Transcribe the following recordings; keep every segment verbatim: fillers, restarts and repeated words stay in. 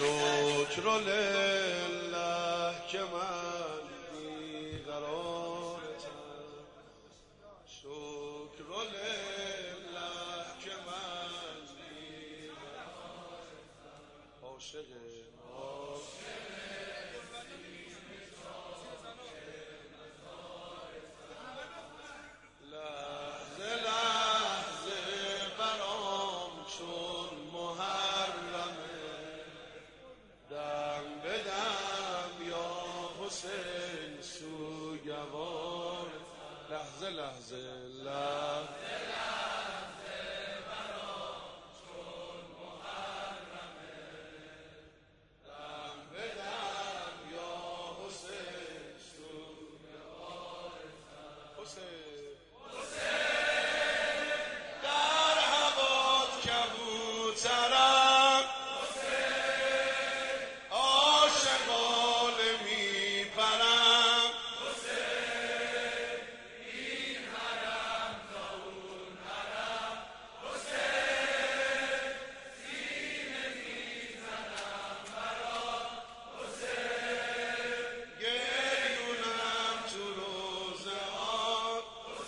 شکر لله که من بیقرارتم، شکر لله که من بیقرارتم، عاشق لحظه لحظه برام چون محرمه، دم به دم یا حسین سوگوار، لحظه لحظه لحظه لحظه برام چون محرمه، دم به دم یا حسین سوگوار، حسین در هوات کبوترم، عاشقانه میپرم، این حرم تا اون حرم، حسین سینه میزنم برات، حسین گریونم تو روزهات،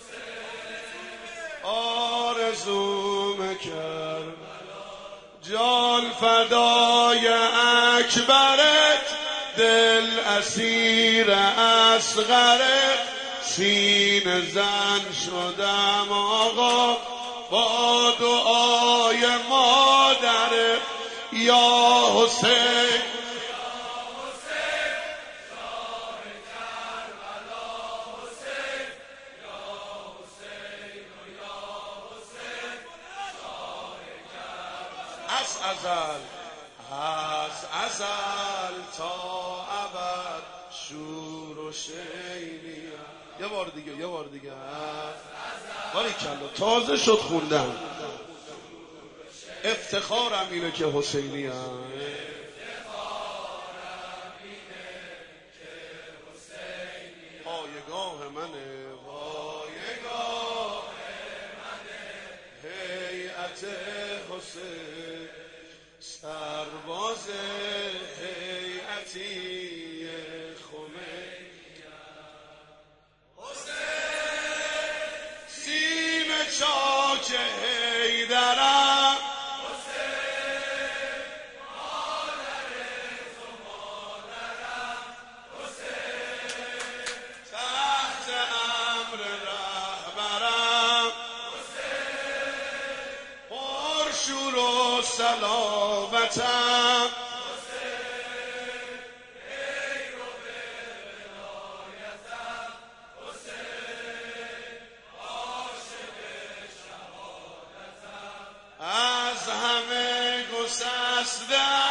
آرزوم کرد جان فدای اکبرت، دل اسیر اصغرت، سینه زن شدم آقا با دعای مادرت، یا حسین از ازل از ازل تا ابد شور و شیرین. یه بار دیگه یه بار دیگه باریکلا تازه شد خوندم. افتخارم اینه که حسینی ام، پایگاه منه پایگاه منه، هیئت حسین سرباز هیئتی خمینی، حسین سیم چاک حیدرم، حسین مادر تو مادرم، حسین تحت امر رهبرم، حسین پرشور و سلامتم، حسین پیرو ولایتم، حسین عاشق شهادتم، از همه گسستم